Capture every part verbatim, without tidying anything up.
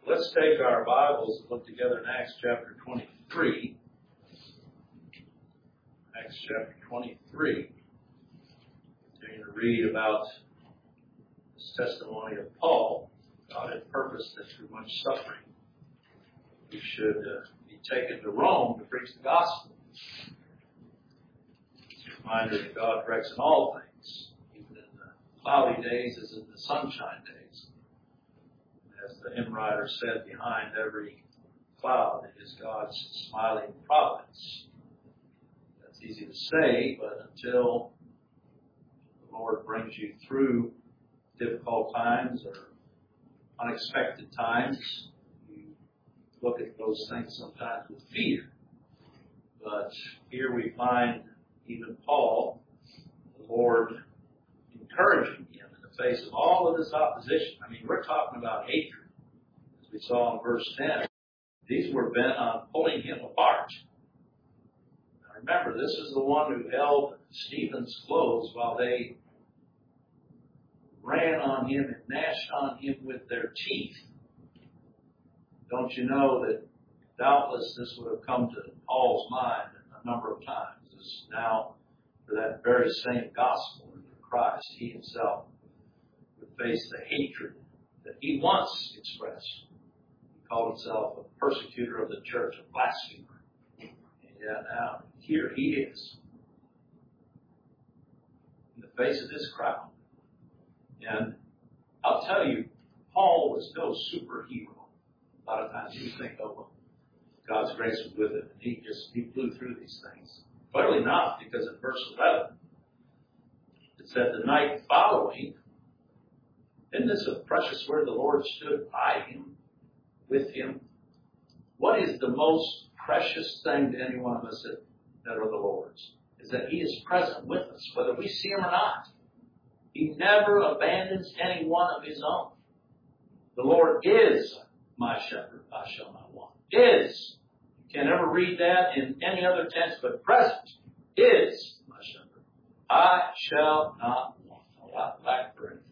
Let's take our Bibles and look together in Acts chapter twenty-three. Acts chapter twenty-three. Continuing to read about this testimony of Paul. God had purposed that through much suffering we should uh, be taken to Rome to preach the gospel. It's a reminder that God directs in all things, even in the cloudy days as in the sunshine days. As the hymn writer said, behind every cloud is God's smiling providence. That's easy to say, but until the Lord brings you through difficult times or unexpected times, you look at those things sometimes with fear. But here we find even Paul, the Lord encouraging him in the face of all of this opposition. I mean, we're talking about hatred, as we saw in verse ten. These were bent on pulling him apart. Now remember, this is the one who held Stephen's clothes while they ran on him and gnashed on him with their teeth. Don't you know that doubtless this would have come to Paul's mind a number of times? As now, for that very same gospel and for Christ, he himself would face the hatred that he once expressed. He called himself a persecutor of the church, a blasphemer. And yet now, here he is, in the face of this crowd. And I'll tell you, Paul was no superhero. A lot of times you think, oh, well, God's grace was with him, and he just he flew through these things. Clearly not, because in verse eleven, it said the night following, isn't this a precious word? The Lord stood by him, with him. What is the most precious thing to any one of us that, that are the Lord's? Is that he is present with us, whether we see him or not. He never abandons any one of his own. The Lord is my shepherd, I shall not want. Is. You can never read that in any other tense, but present is my shepherd. I shall not want. I'll not lack for anything.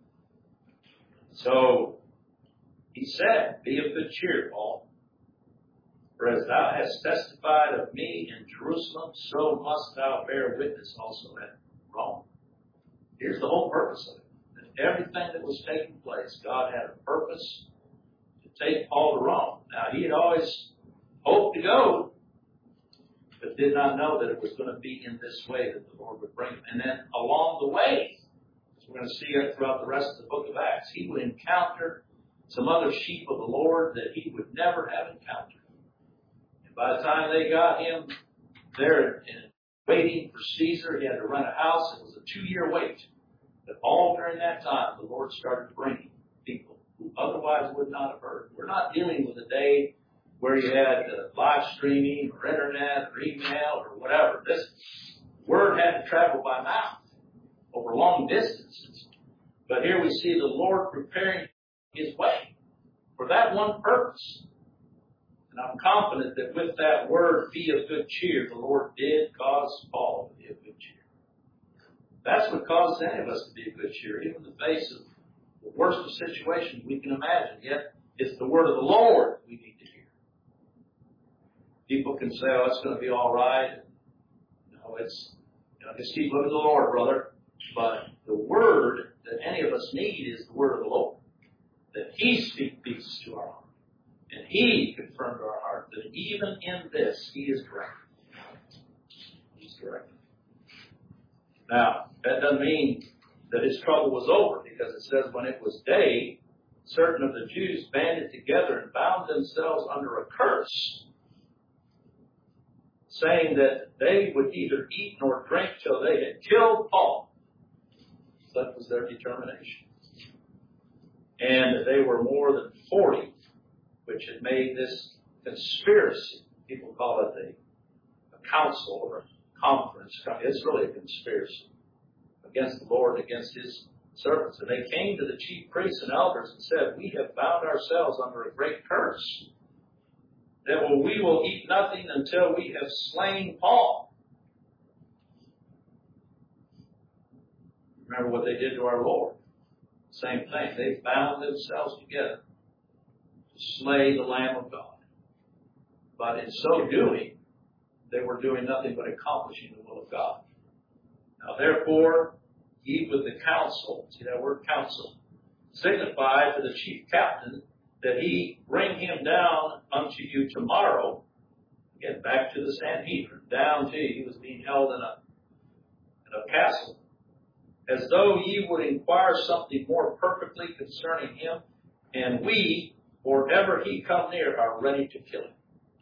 So, he said, be of good cheer, Paul. For as thou hast testified of me in Jerusalem, so must thou bear witness also at Rome. Here's the whole purpose of it. That everything that was taking place, God had a purpose to take Paul to Rome. Now, he had always hoped to go, but did not know that it was going to be in this way that the Lord would bring him. And then along the way, as we're going to see it throughout the rest of the book of Acts, he would encounter some other sheep of the Lord that he would never have encountered. And by the time they got him there and waiting for Caesar, he had to rent a house. It was a two-year wait. But all during that time, the Lord started bringing people who otherwise would not have heard. We're not dealing with a day where you had uh, live streaming or internet or email or whatever. This word had to travel by mouth over long distances. But here we see the Lord preparing his way for that one purpose. And I'm confident that with that word, be of good cheer, the Lord did cause Paul to be of good cheer. That's what causes any of us to be of good cheer, even in the face of the worst of situations we can imagine. Yet, it's the word of the Lord we need to hear. People can say, oh, it's going to be all right. No, it's, you know, just keep looking to the Lord, brother. But the word that any of us need is the word of the Lord. That he speaks peace to our heart. And he confirmed to our heart that even in this, he is directing. He's directing. Now, that doesn't mean that his trouble was over, because it says when it was day, certain of the Jews banded together and bound themselves under a curse, saying that they would neither eat nor drink till they had killed Paul. That was their determination. And they were more than forty, which had made this conspiracy. People call it a, a council or a conference. It's really a conspiracy against the Lord, against his servants. And they came to the chief priests and elders and said, we have bound ourselves under a great curse, that well, we will eat nothing until we have slain Paul. Remember what they did to our Lord. Same thing. They bound themselves together to slay the Lamb of God. But in so doing, they were doing nothing but accomplishing the will of God. Now therefore, ye with the council, see that word council, signify to the chief captain that he bring him down unto you tomorrow, again back to the Sanhedrin, down to you. He was being held in a, in a castle, as though ye would inquire something more perfectly concerning him, and we, or ever he come near, are ready to kill him.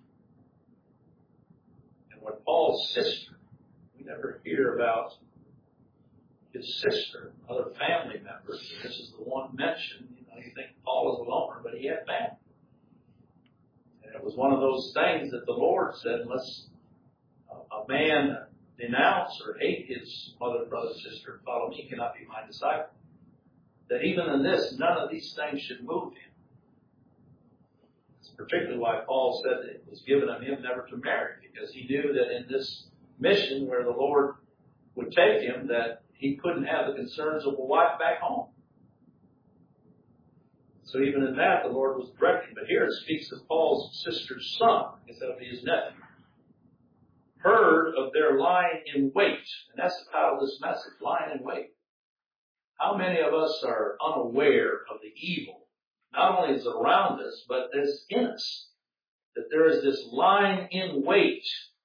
And when Paul's sister, we never hear about his sister, other family members. This is the one mentioned. You know, you think Paul was a loner, but he had family. And it was one of those things that the Lord said, unless a man denounce or hate his mother, brother, sister, and follow me, cannot be my disciple. That even in this, none of these things should move him. That's particularly why Paul said that it was given of him never to marry, because he knew that in this mission where the Lord would take him, that he couldn't have the concerns of a wife back home. So even in that, the Lord was directing. But here it speaks of Paul's sister's son. I guess that would be his nephew. Heard of their lying in wait. And that's the title of this message, lying in wait. How many of us are unaware of the evil? Not only is it around us, but is in us. That there is this lying in wait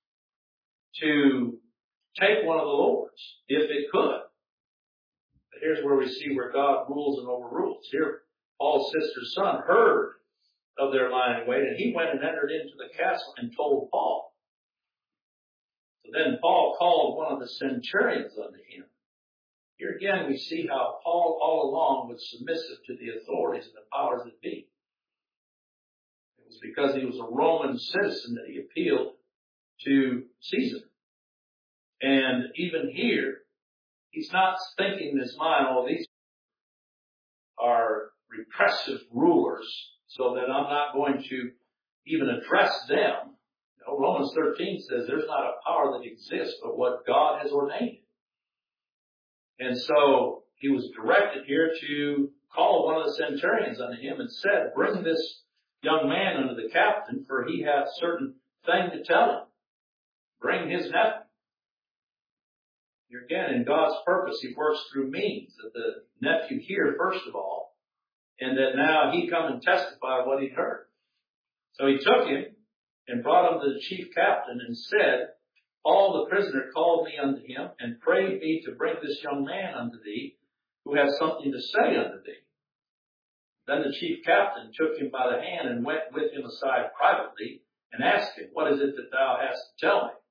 to take one of the Lord's, if it could. But here's where we see where God rules and overrules. Here, Paul's sister's son heard of their lying in wait, and he went and entered into the castle and told Paul. So then Paul called one of the centurions unto him. Here again we see how Paul all along was submissive to the authorities and the powers that be. It was because he was a Roman citizen that he appealed to Caesar. And even here, he's not thinking in his mind, oh, these are repressive rulers, so that I'm not going to even address them. You know, Romans thirteen says there's not a power that exists but what God has ordained. And so he was directed here to call one of the centurions unto him and said, bring this young man unto the captain, for he hath certain thing to tell him. Bring his nephew. Here again, in God's purpose, he works through means that the nephew hear first of all, and that now he come and testify what he heard. So he took him and brought him to the chief captain and said, all the prisoner called me unto him and prayed me to bring this young man unto thee, who has something to say unto thee. Then the chief captain took him by the hand and went with him aside privately and asked him, what is it that thou hast to tell me?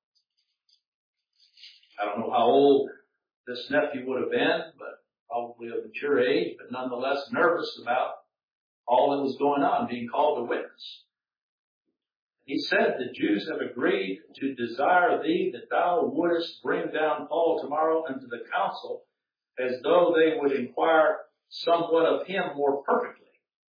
I don't know how old this nephew would have been, but probably of mature age, but nonetheless nervous about all that was going on, being called to witness. He said, the Jews have agreed to desire thee that thou wouldest bring down Paul tomorrow unto the council, as though they would inquire somewhat of him more perfectly.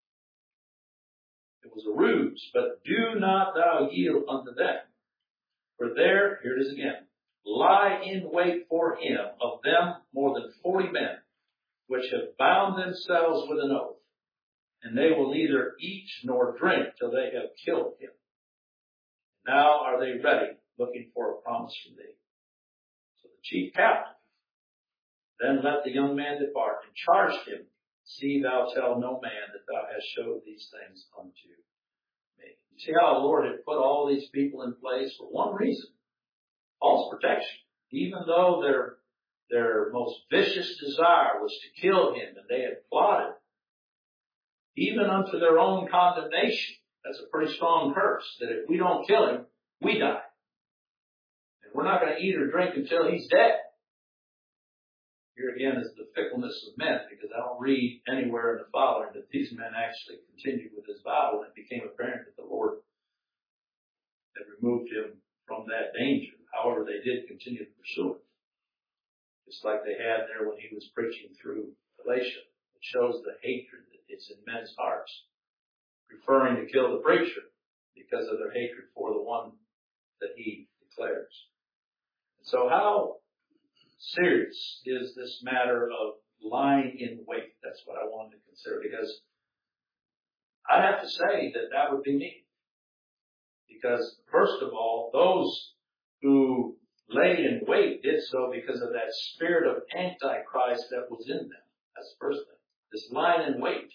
It was a ruse, but do not thou yield unto them. For there, here it is again, lie in wait for him of them more than forty men, which have bound themselves with an oath, and they will neither eat nor drink till they have killed him. Now are they ready, looking for a promise from thee. So the chief captain then let the young man depart and charged him, see thou tell no man that thou hast showed these things unto me. You see how the Lord had put all these people in place for one reason, Paul's protection. Even though their, their most vicious desire was to kill him and they had plotted, even unto their own condemnation. That's a pretty strong curse, that if we don't kill him, we die. And we're not going to eat or drink until he's dead. Here again is the fickleness of men, because I don't read anywhere in the following that these men actually continued with this battle, and it became apparent that the Lord had removed him from that danger. However, they did continue to pursue it. Just like they had there when he was preaching through Galatia. It shows the hatred that is in men's hearts, preferring to kill the preacher because of their hatred for the one that he declares. And so how serious is this matter of lying in wait? That's what I wanted to consider, because I'd have to say that that would be me. Because first of all, those who lay in wait did so because of that spirit of Antichrist that was in them. That's the first thing. This lying in wait.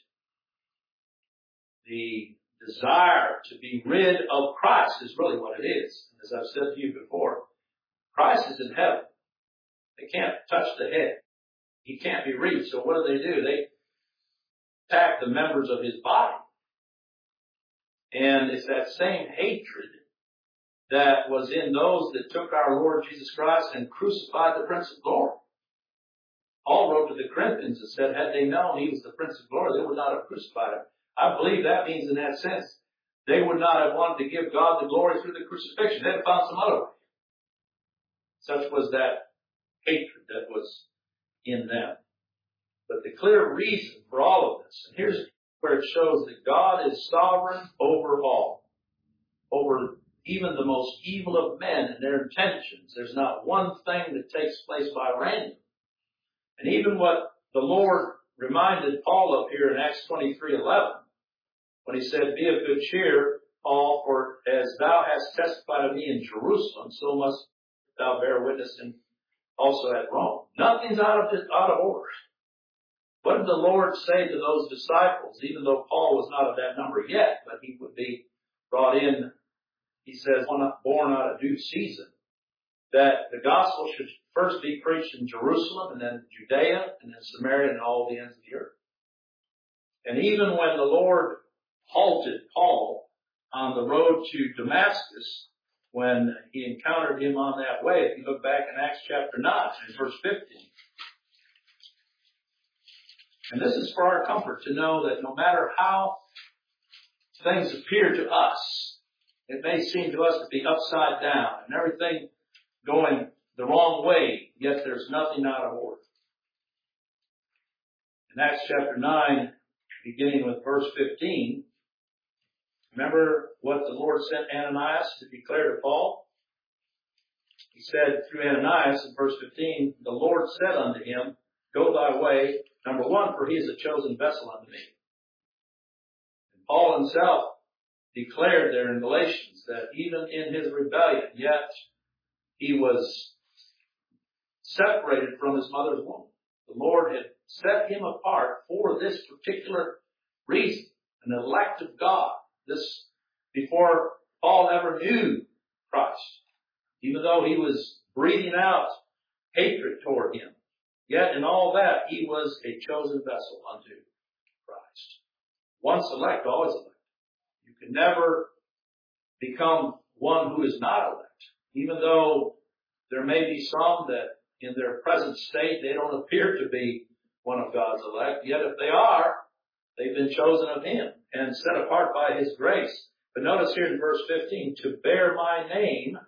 The desire to be rid of Christ is really what it is. As I've said to you before, Christ is in heaven. They can't touch the head. He can't be reached. So what do they do? They attack the members of his body. And it's that same hatred that was in those that took our Lord Jesus Christ and crucified the Prince of Glory. Paul wrote to the Corinthians and said, had they known he was the Prince of Glory, they would not have crucified him. I believe that means in that sense, they would not have wanted to give God the glory through the crucifixion. They'd have found some other way. Such was that hatred that was in them. But the clear reason for all of this, and here's where it shows that God is sovereign over all, over even the most evil of men and their intentions. There's not one thing that takes place by random. And even what the Lord reminded Paul of here in Acts twenty-three eleven, when he said, be of good cheer, Paul, for as thou hast testified of me in Jerusalem, so must thou bear witness in also at Rome. Nothing's out of, out of order. What did the Lord say to those disciples, even though Paul was not of that number yet, but he would be brought in, he says, born out of due season, that the gospel should first be preached in Jerusalem and then Judea and then Samaria and all the ends of the earth. And even when the Lord halted Paul on the road to Damascus, when he encountered him on that way, if you look back in Acts chapter nine and verse fifteen, and this is for our comfort to know that no matter how things appear to us, it may seem to us to be upside down and everything going the wrong way, yet there's nothing out of order. In Acts chapter nine, beginning with verse fifteen, remember what the Lord sent Ananias to declare to Paul? He said through Ananias in verse fifteen, the Lord said unto him, go thy way, number one, for he is a chosen vessel unto me. And Paul himself declared there in Galatians that even in his rebellion, yet he was separated from his mother's womb. The Lord had set him apart for this particular reason, an elect of God. This before Paul ever knew Christ, even though he was breathing out hatred toward him. Yet in all that, he was a chosen vessel unto Christ. Once elect, always elect. You can never become one who is not elect. Even though there may be some that in their present state, they don't appear to be one of God's elect. Yet if they are, they've been chosen of him and set apart by his grace. But notice here in verse fifteen, to bear my name.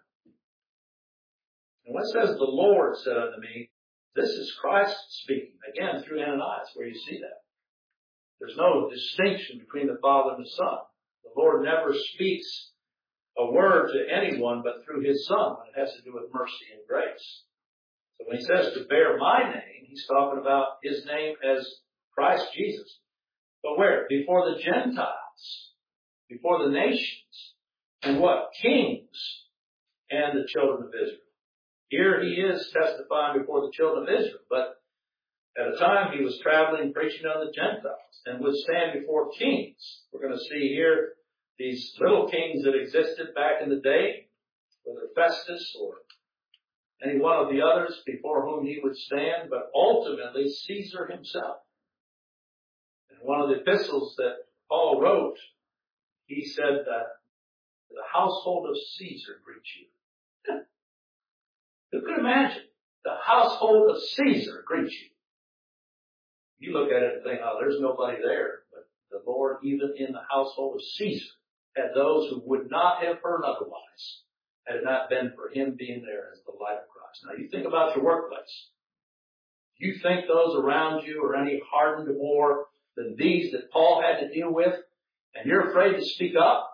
And when it says the Lord said unto me, this is Christ speaking. Again, through Ananias, where you see that. There's no distinction between the Father and the Son. The Lord never speaks a word to anyone but through his Son when it has to do with mercy and grace. So when he says to bear my name, he's talking about his name as Christ Jesus. But where? Before the Gentiles, before the nations, and what? Kings and the children of Israel. Here he is testifying before the children of Israel, but at a time he was traveling preaching on the Gentiles and would stand before kings. We're going to see here these little kings that existed back in the day, whether Festus or any one of the others before whom he would stand, but ultimately Caesar himself. In one of the epistles that Paul wrote, he said that the household of Caesar greets you. Who could imagine? The household of Caesar greets you. You look at it and think, oh, there's nobody there. But the Lord, even in the household of Caesar, had those who would not have heard otherwise had it not been for him being there as the light of Christ. Now, you think about your workplace. Do you think those around you are any hardened more than these that Paul had to deal with? And you're afraid to speak up?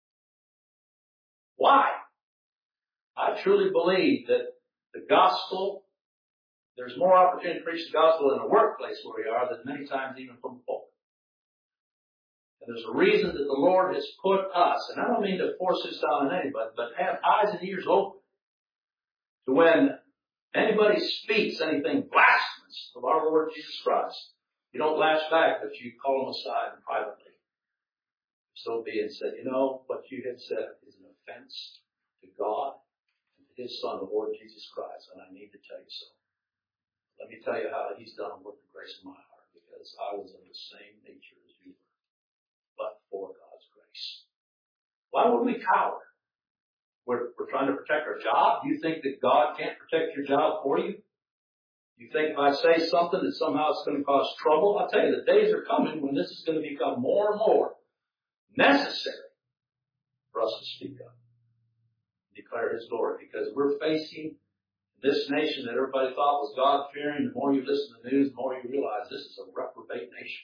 Why? I truly believe that the gospel, there's more opportunity to preach the gospel in a workplace where we are than many times even from the pulpit. And there's a reason that the Lord has put us, and I don't mean to force this down on anybody, but have eyes and ears open to when anybody speaks anything blasphemous of our Lord Jesus Christ, you don't lash back, but you call them aside privately. So be it said, you know, what you had said is an offense to God and to His Son, the Lord Jesus Christ, and I need to tell you so. Let me tell you how He's done a work of grace in my heart, because I was of the same nature as you were, but for God's grace. Why would we cower? We're, we're trying to protect our job. Do you think that God can't protect your job for you? You think if I say something that somehow it's going to cause trouble? I'll tell you, the days are coming when this is going to become more and more necessary for us to speak up and declare His glory, because we're facing this nation that everybody thought was God-fearing. The more you listen to the news, the more you realize this is a reprobate nation.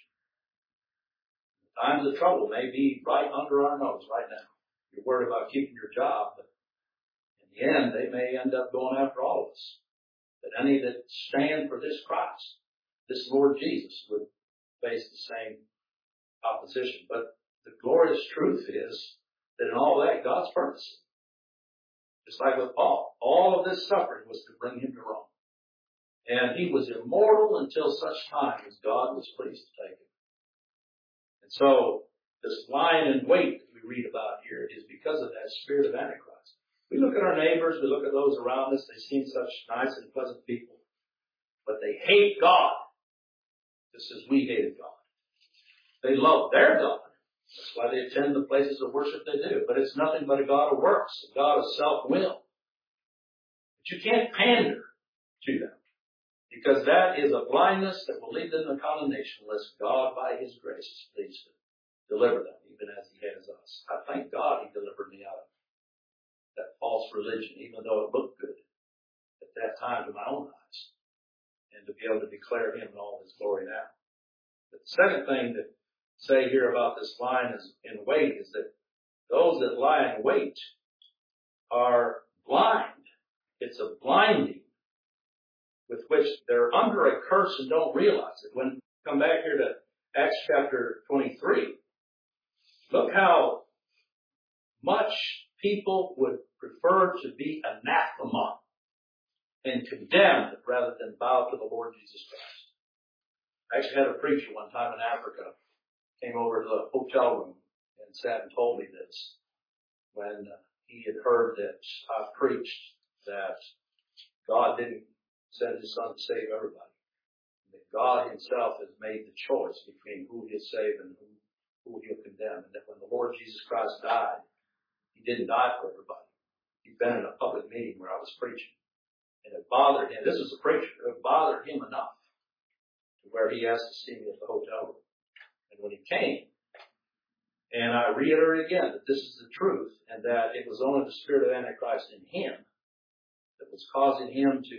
The times of trouble may be right under our nose right now. You're worried about keeping your job, but in the end, they may end up going after all of us. But any that stand for this Christ, this Lord Jesus, would face the same opposition. But the glorious truth is that in all that, God's purpose. Just like with Paul, all of this suffering was to bring him to Rome. And he was immortal until such time as God was pleased to take him. And so, this lying in wait that we read about here is because of that spirit of Antichrist. We look at our neighbors, we look at those around us, they seem such nice and pleasant people. But they hate God, just as we hated God. They love their God. That's why they attend the places of worship they do. But it's nothing but a God of works, a God of self-will. But you can't pander to them, because that is a blindness that will lead them to condemnation unless God, by His grace, is pleased to deliver them, even as He has us. I thank God He delivered me out of that false religion, even though it looked good at that time to my own eyes, and to be able to declare Him in all His glory now. But the second thing to say here about this lying in wait is that those that lie in wait are blind. It's a blinding with which they're under a curse and don't realize it. When we come back here to Acts chapter twenty-three, look how much people would prefer to be anathema and condemned rather than bow to the Lord Jesus Christ. I actually had a preacher one time in Africa came over to the hotel room and sat and told me this when he had heard that I preached that God didn't send His Son to save everybody. That God Himself has made the choice between who He'll save and who, who He'll condemn. And that when the Lord Jesus Christ died, He didn't die for everybody. He'd been in a public meeting where I was preaching. And it bothered him. This was a preacher. It bothered him enough to where he asked to see me at the hotel room. And when he came, and I reiterate again that this is the truth, and that it was only the spirit of Antichrist in him that was causing him to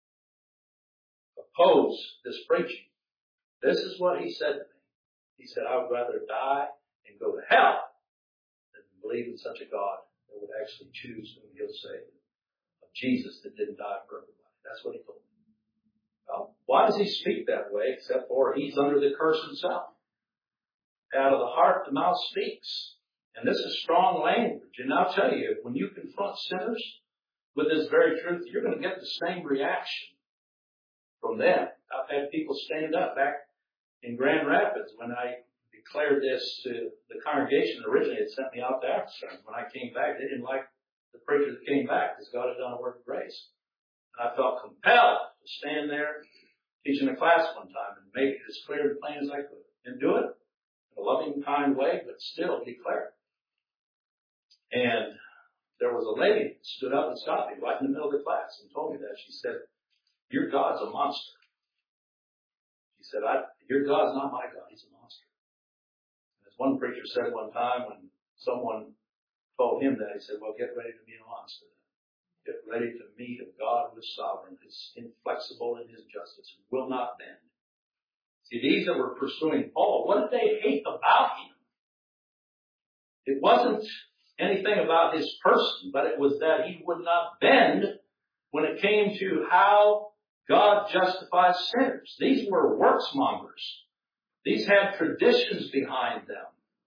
oppose this preaching. This is what he said to me. He said, I would rather die and go to hell than believe in such a God that would actually choose whom He'll save. Of Jesus that didn't die for everybody. That's what he told me. Well, why does he speak that way except for he's under the curse himself? Out of the heart, the mouth speaks. And this is strong language. And I'll tell you, when you confront sinners with this very truth, you're going to get the same reaction from them. I've had people stand up back in Grand Rapids when I declared this to the congregation. Originally, it sent me out to Africa. When I came back, they didn't like the preacher that came back because God had done a work of grace. And I felt compelled to stand there teaching a class one time and make it as clear and plain as I could. And do it in a loving, kind way, but still declare it. And there was a lady that stood up and stopped me right in the middle of the class and told me that. She said, your God's a monster. She said, I, your God's not my God. He's a monster. And as one preacher said one time when someone told him that, he said, well, get ready to be a monster. Get ready to meet a God who is sovereign, who's inflexible in His justice, who will not bend. See, these that were pursuing Paul, what did they hate about him? It wasn't anything about his person, but it was that he would not bend when it came to how God justifies sinners. These were worksmongers. These had traditions behind them.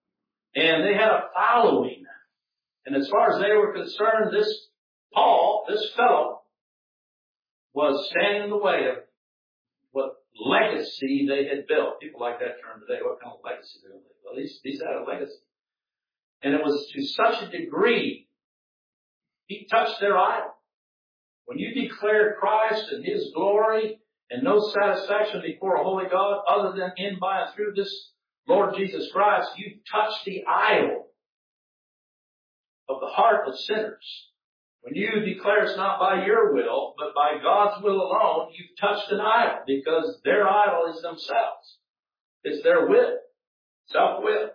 And they had a following. And as far as they were concerned, this Paul, this fellow, was standing in the way of what legacy they had built. People like that term today. What kind of legacy did they build? Well, these, these had a legacy. And it was to such a degree, he touched their idol. When you declare Christ and His glory and no satisfaction before a holy God other than in, by, and through this Lord Jesus Christ, you touch the idol of the heart of sinners. When you declare it's not by your will, but by God's will alone, you've touched an idol, because their idol is themselves. It's their will, self-will.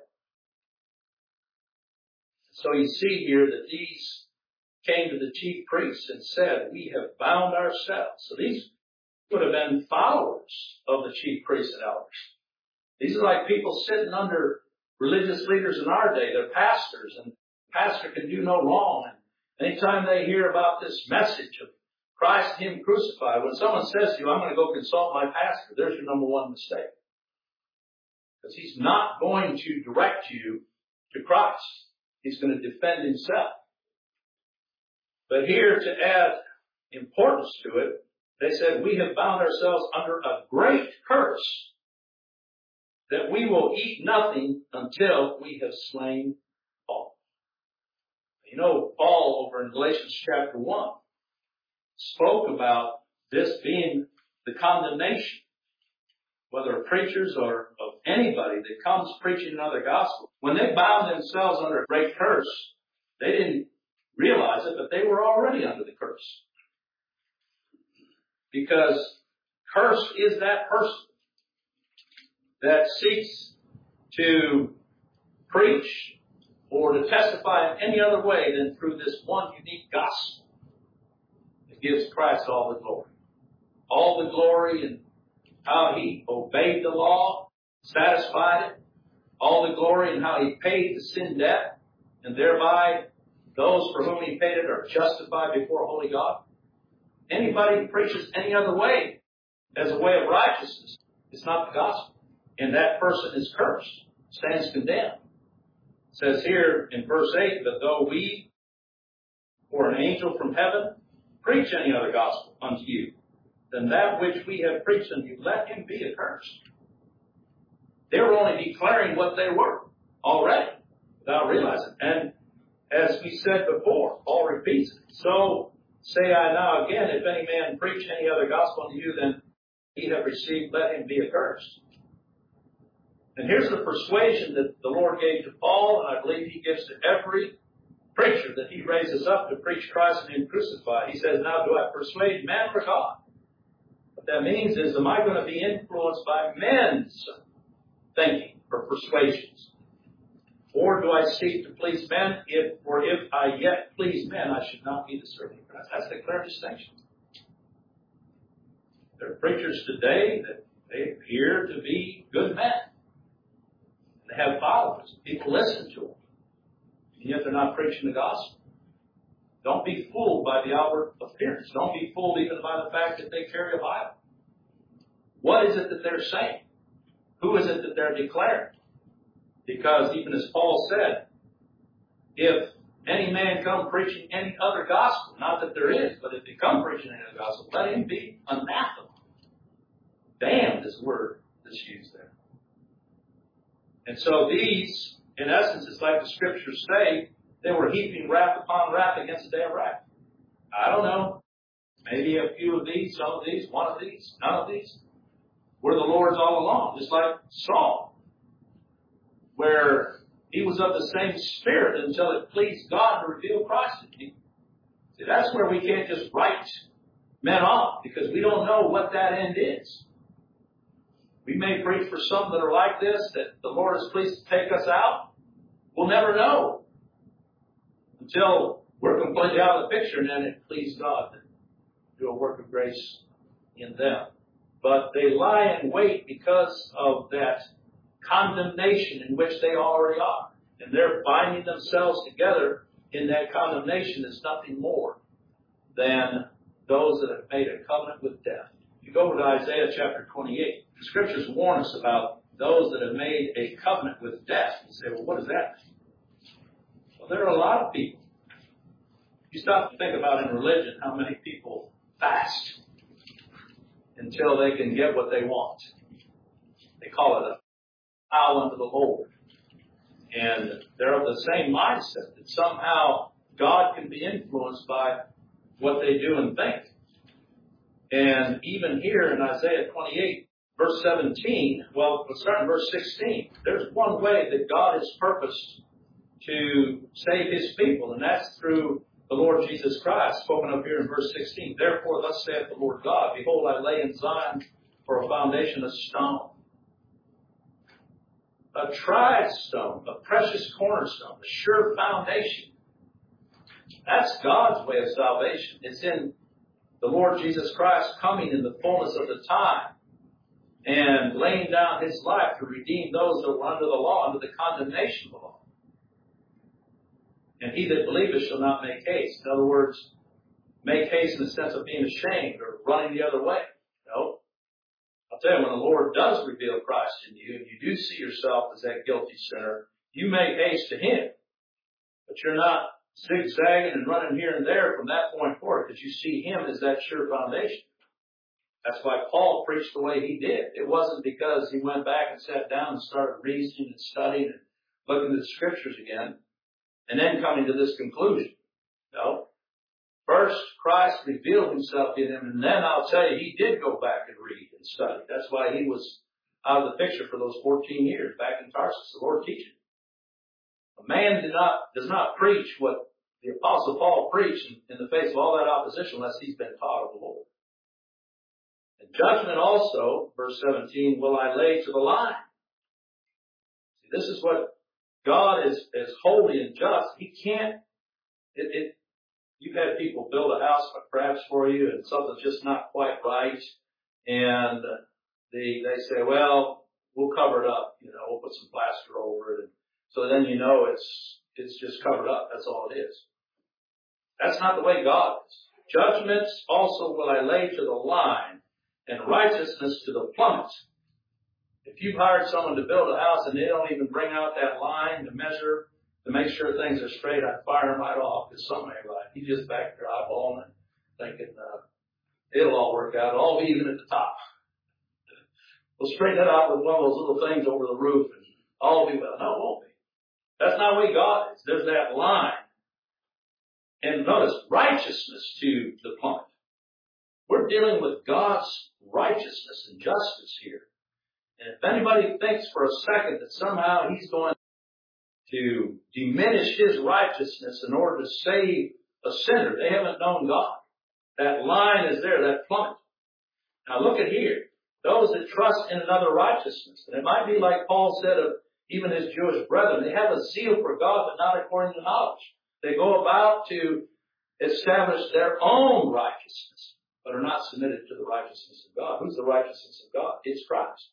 So you see here that these came to the chief priests and said, we have bound ourselves. So these would have been followers of the chief priests and elders. These are like people sitting under religious leaders in our day. They're pastors, and the pastor can do no wrong. And anytime they hear about this message of Christ and Him crucified, when someone says to you, I'm going to go consult my pastor, there's your number one mistake. Because he's not going to direct you to Christ. He's going to defend himself. But here, to add importance to it, they said, we have bound ourselves under a great curse, that we will eat nothing until we have slain Paul. You know, Paul over in Galatians chapter one spoke about this being the condemnation, whether of preachers or of anybody that comes preaching another gospel. When they bound themselves under a great curse, they didn't realize it, but they were already under the curse. Because curse is that person that seeks to preach or to testify in any other way than through this one unique gospel that gives Christ all the glory. All the glory in how He obeyed the law, satisfied it. All the glory in how He paid the sin debt, and thereby those for whom He paid it are justified before a holy God. Anybody who preaches any other way as a way of righteousness, it's not the gospel. And that person is cursed, stands condemned. It says here in verse eight, that though we or an angel from heaven preach any other gospel unto you than that which we have preached unto you, let him be accursed. They were only declaring what they were already without realizing. And as we said before, Paul repeats it. So say I now again, if any man preach any other gospel unto you than ye have received, let him be accursed. And here's the persuasion that the Lord gave to Paul, and I believe He gives to every preacher that He raises up to preach Christ and Him crucified. He says, now do I persuade men or God? What that means is, am I going to be influenced by men's thinking or persuasions? Or do I seek to please men? If, or if I yet please men, I should not be the servant of Christ. That's the clear distinction. There are preachers today that they appear to be good men. They have followers. People listen to them. And yet they're not preaching the gospel. Don't be fooled by the outward appearance. Don't be fooled even by the fact that they carry a Bible. What is it that they're saying? Who is it that they're declaring? Because even as Paul said, if any man come preaching any other gospel, not that there is, but if he come preaching any other gospel, let him be anathema. Damned is the word that's used there. And so these, in essence, it's like the scriptures say, they were heaping wrath upon wrath against the day of wrath. I don't know. Maybe a few of these, some of these, one of these, none of these. Were the Lord's all along, just like Saul, where he was of the same spirit until it pleased God to reveal Christ to him. See, that's where we can't just write men off, because we don't know what that end is. We may preach for some that are like this, that the Lord is pleased to take us out. We'll never know until we're completely out of the picture, and then it pleased God to do a work of grace in them. But they lie in wait because of that condemnation in which they already are. And they're binding themselves together in that condemnation is nothing more than those that have made a covenant with death. If you go over to Isaiah chapter twenty-eight, the scriptures warn us about those that have made a covenant with death. You say, well, what does that mean? Well, there are a lot of people. You stop to think about in religion how many people fast until they can get what they want. They call it a vow unto the Lord. And they're of the same mindset that somehow God can be influenced by what they do and think. And even here in Isaiah twenty-eight, verse seventeen, well, let's start in verse sixteen. There's one way that God has purposed to save His people, and that's through the Lord Jesus Christ, spoken of here in verse sixteen. Therefore, thus saith the Lord God, behold, I lay in Zion for a foundation of stone, a tried stone, a precious cornerstone, a sure foundation. That's God's way of salvation. It's in the Lord Jesus Christ coming in the fullness of the time and laying down His life to redeem those that were under the law, under the condemnation of the law. And he that believeth shall not make haste. In other words, make haste in the sense of being ashamed or running the other way. No. I'll tell you, when the Lord does reveal Christ in you, and you do see yourself as that guilty sinner, you make haste to Him. But you're not zigzagging and running here and there from that point forward, because you see Him as that sure foundation. That's why Paul preached the way he did. It wasn't because he went back and sat down and started reasoning and studying and looking at the Scriptures again, and then coming to this conclusion. No. First, Christ revealed Himself in him, and then I'll tell you, he did go back and read and study. That's why he was out of the picture for those fourteen years back in Tarsus, the Lord teaching. A man did not, does not preach what the Apostle Paul preached in, in the face of all that opposition unless he's been taught of the Lord. And judgment also, verse seventeen, will I lay to the line. See, this is what God is, is holy and just. He can't, it, it, you've had people build a house perhaps for you and something's just not quite right. And they, they say, well, we'll cover it up. You know, we'll put some plaster over it. And so then you know it's, it's just covered up. That's all it is. That's not the way God is. Judgments also will I lay to the line, and righteousness to the plummet. If you've hired someone to build a house and they don't even bring out that line to measure, to make sure things are straight, I'd fire them right off because something ain't right. You just back there eyeballing it, thinking, uh, it'll all work out. It'll all be even at the top. We'll straighten it out with one of those little things over the roof and all will be well. No, it won't be. That's not the way God is. There's that line. And notice, righteousness to the plummet. We're dealing with God's righteousness and justice here. And if anybody thinks for a second that somehow He's going to diminish His righteousness in order to save a sinner, they haven't known God. That line is there, that plummet. Now look at here. Those that trust in another righteousness. And it might be like Paul said of even his Jewish brethren. They have a zeal for God, but not according to knowledge. They go about to establish their own righteousness, but are not submitted to the righteousness of God. Who's the righteousness of God? It's Christ.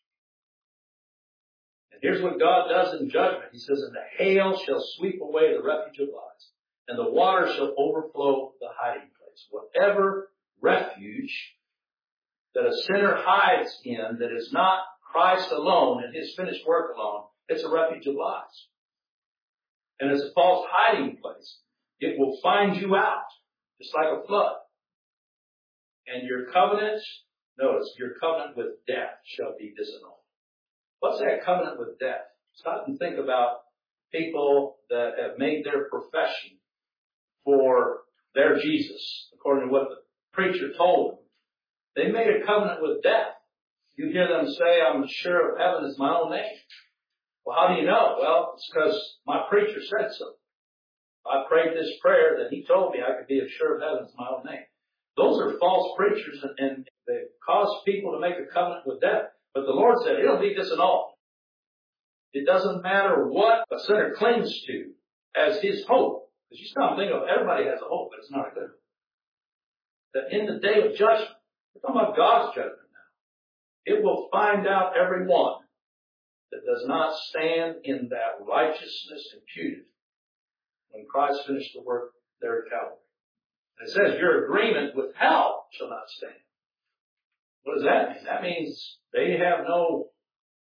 And here's what God does in judgment. He says, and the hail shall sweep away the refuge of lies, and the water shall overflow the hiding place. Whatever refuge that a sinner hides in that is not Christ alone and His finished work alone, it's a refuge of lies. And it's a false hiding place. It will find you out, just like a flood. And your covenant, notice, your covenant with death shall be disannulled. What's that covenant with death? Stop and think about people that have made their profession for their Jesus, according to what the preacher told them. They made a covenant with death. You hear them say, I'm sure of heaven is my own name. Well, how do you know? Well, it's because my preacher said so. I prayed this prayer that he told me I could be sure of heaven is my own name. Those are false preachers, and, and they cause people to make a covenant with death. But the Lord said, it'll be disannulled. It doesn't matter what a sinner clings to as his hope. Because you stop thinking of everybody has a hope, but it's not a good one. That in the day of judgment, we're talking about God's judgment now, it will find out every one that does not stand in that righteousness imputed when Christ finished the work there at Calvary. And it says, your agreement with hell shall not stand. What does that mean? That means they have no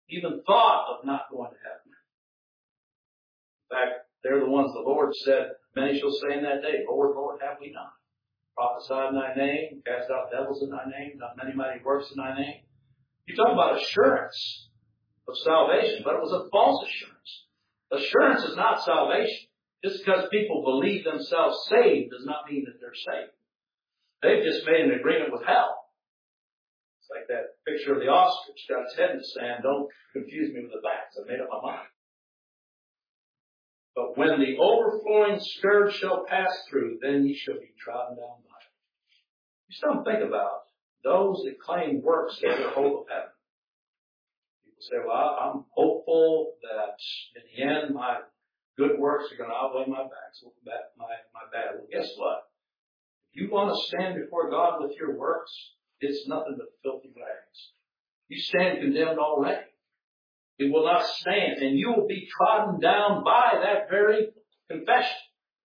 even thought of not going to heaven. In fact, they're the ones the Lord said, many shall say in that day, Lord, Lord, have we not prophesied in thy name, cast out devils in thy name, done many mighty works in thy name? You talk about assurance of salvation, but it was a false assurance. Assurance is not salvation. Just because people believe themselves saved does not mean that they're saved. They've just made an agreement with hell. It's like that picture of the ostrich got its head in the sand. Don't confuse me with the bats. I made up my mind. But when the overflowing scourge shall pass through, then ye shall be trodden down by it. You stop and think about those that claim works as their hope of heaven. People say, well, I'm hopeful that in the end my good works are going to outweigh my bad. My, my bad. Well, guess what? If you want to stand before God with your works, it's nothing but filthy rags. You stand condemned already. It will not stand, and you will be trodden down by that very confession.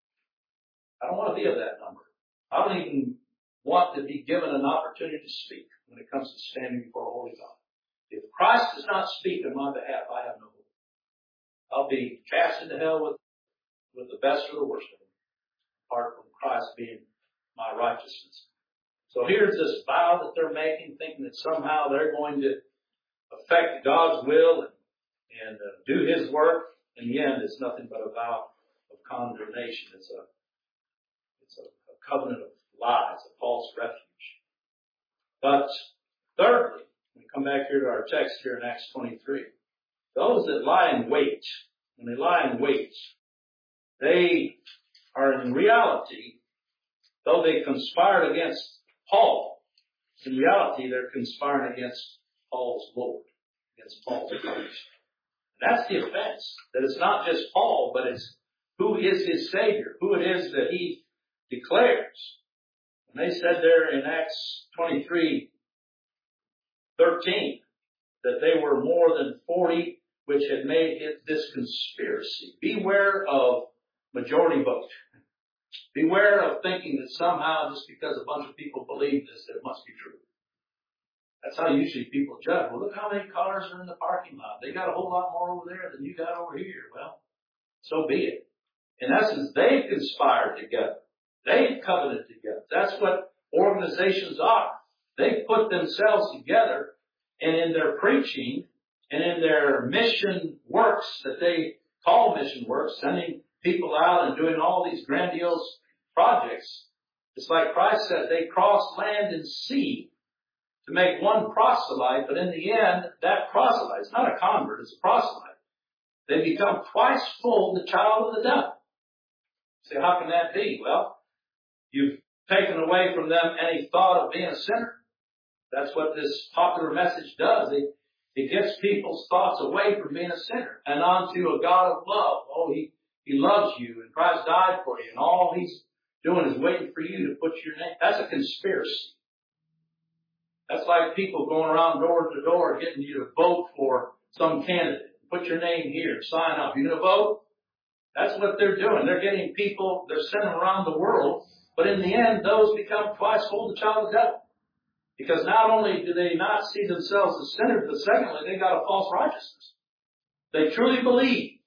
I don't want to be of that number. I don't even want to be given an opportunity to speak when it comes to standing before a holy God. If Christ does not speak on my behalf, I have no hope. I'll be cast into hell with, with the best or the worst of them, apart from Christ being my righteousness. So here's this vow that they're making, thinking that somehow they're going to affect God's will and and uh, do His work. In the end, it's nothing but a vow of condemnation. It's a, it's a, a covenant of lies, a false refuge. But thirdly, we come back here to our text here in Acts twenty-three. Those that lie in wait, when they lie in wait, they are in reality, though they conspired against Paul, in reality they're conspiring against Paul's Lord, against Paul's Christ. That's the offense. That it's not just Paul, but it's who is his Savior, who it is that he declares. And they said there in Acts twenty-three thirteen that they were more than forty which had made it this conspiracy. Beware of majority vote. Beware of thinking that somehow just because a bunch of people believe this, that it must be true. That's how usually people judge. Well, look how many cars are in the parking lot. They got a whole lot more over there than you got over here. Well, so be it. In essence, they've conspired together. They've covenanted together. That's what organizations are. They put themselves together, and in their preaching and in their mission works that they call mission works, sending people out and doing all these grandiose projects, it's like Christ said, they cross land and sea to make one proselyte, but in the end, that proselyte, it's not a convert, it's a proselyte. They become twice full the child of the devil. You say, how can that be? Well, you've taken away from them any thought of being a sinner. That's what this popular message does. It, it gets people's thoughts away from being a sinner and onto a God of love. Oh, he, he loves you and Christ died for you, and all He's doing is waiting for you to put your name. That's a conspiracy. That's like people going around door to door getting you to vote for some candidate. Put your name here. Sign up. You going to vote? That's what they're doing. They're getting people, they're sending them around the world. But in the end, those become twice full the child of the devil. Because not only do they not see themselves as sinners, but secondly, they got a false righteousness. They truly believe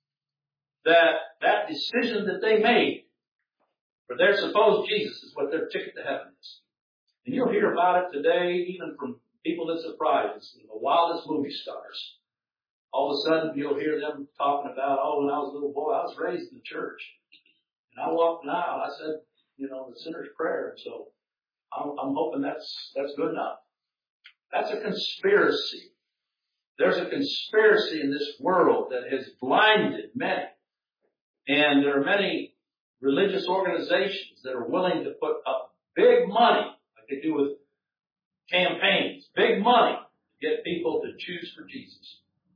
that that decision that they made for their supposed Jesus is what their ticket to heaven is. And you'll hear about it today, even from people that surprise us, the wildest movie stars. All of a sudden, you'll hear them talking about, oh, when I was a little boy, I was raised in the church. And I walked an aisle. I said, you know, the sinner's prayer. And so I'm, I'm hoping that's, that's good enough. That's a conspiracy. There's a conspiracy in this world that has blinded many. And there are many religious organizations that are willing to put up big money, like they do with campaigns, big money to get people to choose for Jesus.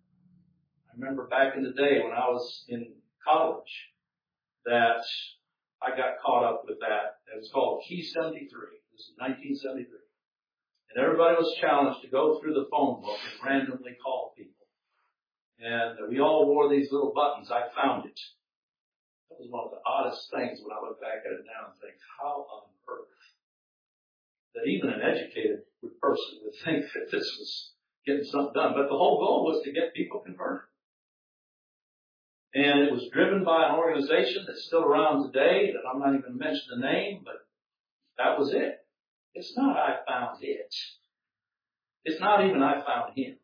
I remember back in the day when I was in college that I got caught up with that. It was called Key seventy-three. This is nineteen seventy-three. And everybody was challenged to go through the phone book and randomly call people. And we all wore these little buttons. I found it. That was one of the oddest things when I look back at it now and think, how on earth that even an educated person would think that this was getting something done. But the whole goal was to get people converted. And it was driven by an organization that's still around today that I'm not even going to mention the name, but that was it. It's not I found it. It's not even I found him.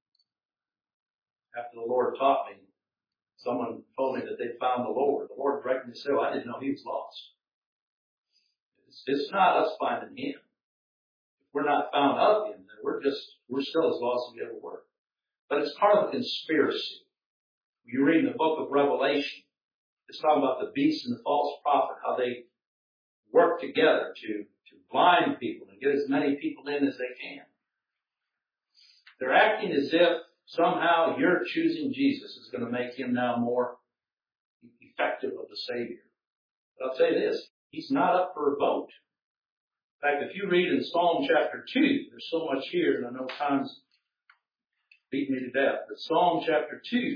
After the Lord taught me, someone told me that they found the Lord. The Lord directed me to say, well, I didn't know he was lost. It's, it's not us finding him. If we're not found of him, then we're just, we're still as lost as we ever were. But it's part of a conspiracy. You read in the book of Revelation, it's talking about the beast and the false prophet, how they work together to, to blind people and get as many people in as they can. They're acting as if somehow your choosing Jesus is going to make him now more effective of a Savior. But I'll tell you this, he's not up for a vote. In fact, if you read in Psalm chapter two, there's so much here, and I know time's beating me to death, but Psalm chapter two,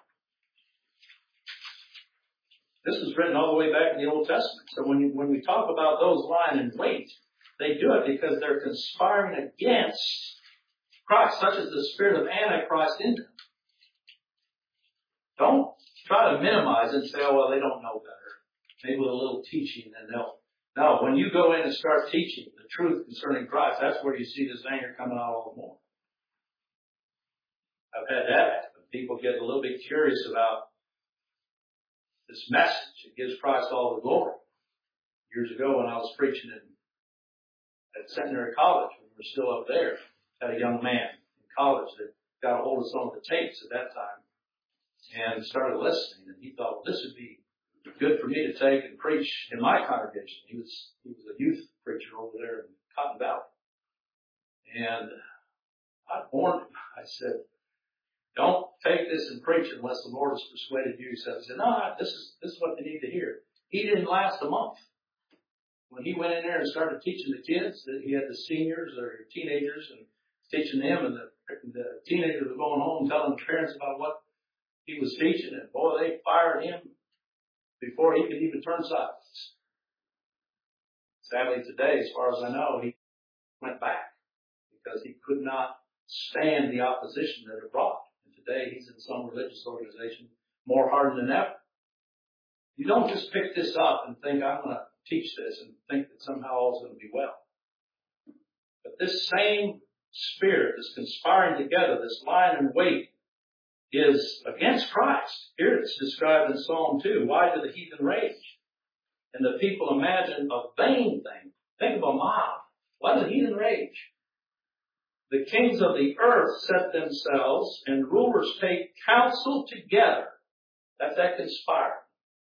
this was written all the way back in the Old Testament. So when, you, when we talk about those lying in wait, they do it because they're conspiring against Christ, such as the spirit of Antichrist in them. Don't try to minimize it and say, oh, well, they don't know better. Maybe with a little teaching, then they'll. No, when you go in and start teaching the truth concerning Christ, that's where you see this anger coming out all the more. I've had that happen. People get a little bit curious about this message. It gives Christ all the glory. Years ago when I was preaching in, at Centenary College, when we were still up there, I had a young man in college that got a hold of some of the tapes at that time and started listening. And he thought, well, this would be good for me to take and preach in my congregation. He was, he was a youth preacher over there in Cotton Valley. And I warned him. I said, don't take this and preach unless the Lord has persuaded you. He said, no, this is, this is what they need to hear. He didn't last a month. When he went in there and started teaching the kids, that he had the seniors or teenagers and teaching them, and the, the teenagers were going home telling the parents about what he was teaching, and boy, they fired him before he could even turn sideways. Sadly today, as far as I know, he went back because he could not stand the opposition that it brought. Today, he's in some religious organization more hardened than ever. You don't just pick this up and think, I'm going to teach this and think that somehow all's going to be well. But this same spirit, this conspiring together, this lying in wait, is against Christ. Here it's described in Psalm two. Why do the heathen rage? And the people imagine a vain thing. Think of a mob. Why do the heathen rage? The kings of the earth set themselves, and rulers take counsel together. That's that conspiring.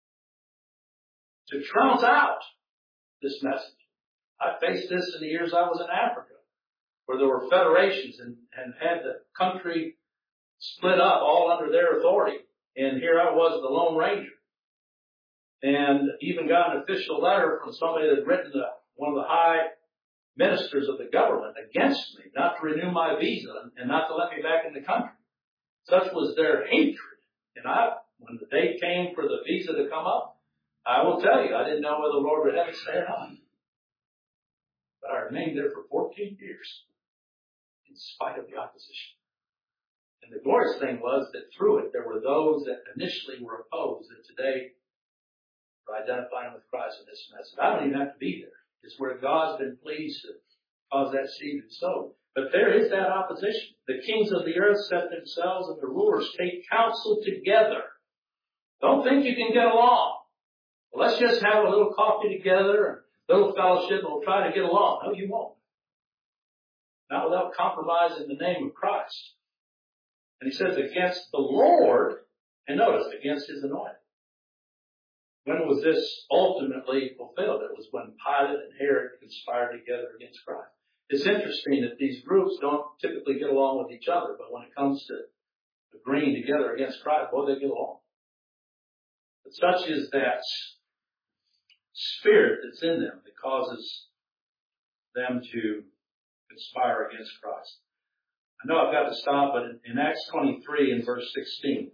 To trounce out this message. I faced this in the years I was in Africa, where there were federations and, and had the country split up all under their authority. And here I was, the Lone Ranger. And even got an official letter from somebody that had written to one of the high ministers of the government against me, not to renew my visa and not to let me back in the country. Such was their hatred. And I, when the day came for the visa to come up, I will tell you, I didn't know whether the Lord would have me stay or not. But I remained there for fourteen years, in spite of the opposition. And the glorious thing was that through it, there were those that initially were opposed that today are identifying with Christ in this message. I don't even have to be there. It's where God's been pleased to cause that seed to sow. But there is that opposition. The kings of the earth set themselves, and the rulers take counsel together. Don't think you can get along. Well, let's just have a little coffee together, a little fellowship, and we'll try to get along. No, you won't. Not without compromising the name of Christ. And he says against the Lord, and notice, against his anointed. When was this ultimately fulfilled? It was when Pilate and Herod conspired together against Christ. It's interesting that these groups don't typically get along with each other, but when it comes to agreeing together against Christ, boy, they get along. But such is that spirit that's in them that causes them to conspire against Christ. I know I've got to stop, but in, in Acts twenty-three and verse sixteen,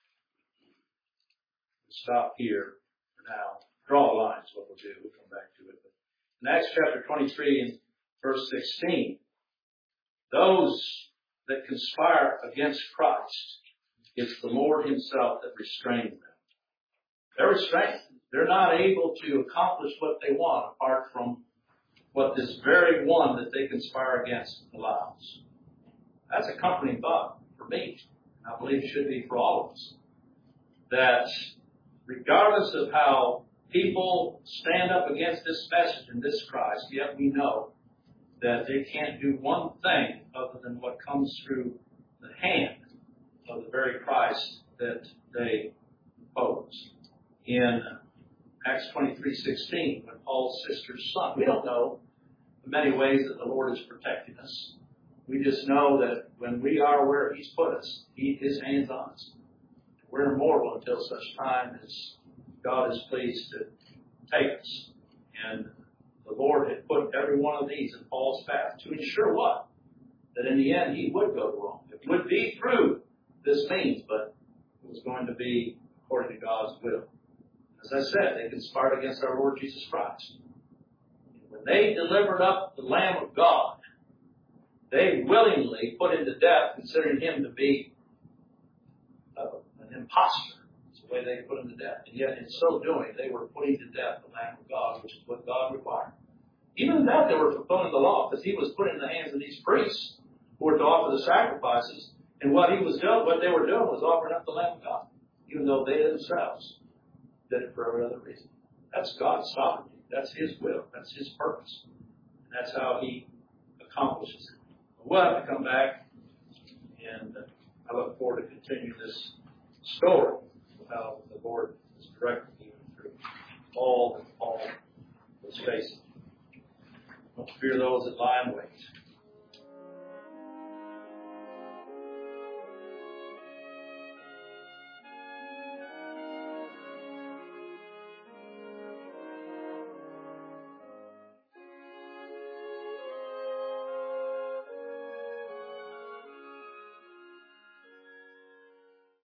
we'll stop here. Now, draw a line is what we'll do. We'll come back to it. But in Acts chapter twenty-three and verse sixteen, those that conspire against Christ, it's the Lord Himself that restrains them. They're restrained. They're not able to accomplish what they want apart from what this very one that they conspire against allows. That's a comforting thought for me. I believe it should be for all of us. That regardless of how people stand up against this message and this Christ, yet we know that they can't do one thing other than what comes through the hand of the very Christ that they oppose. In Acts twenty-three sixteen, when Paul's sister's son, we don't know the many ways that the Lord is protecting us. We just know that when we are where He's put us, He, His hand's on us. We're immortal until such time as God is pleased to take us. And the Lord had put every one of these in Paul's path to ensure what? That in the end he would go wrong. It would be through this means, but it was going to be according to God's will. As I said, they conspired against our Lord Jesus Christ. When they delivered up the Lamb of God, they willingly put him to death, considering him to be uh, an impostor. That's the way they put him to death. And yet, in so doing, they were putting to death the Lamb of God, which is what God required. Even in that, they were fulfilling the law, because he was put in the hands of these priests who were to offer the sacrifices. And what he was doing, what they were doing, was offering up the Lamb of God, even though they themselves did it for every other reason. That's God's sovereignty. That's His will. That's His purpose. And that's how He accomplishes it. We'll have to come back, and I look forward to continuing this story of how the Lord is directing you through all that Paul was facing. Don't fear those that lie in wait.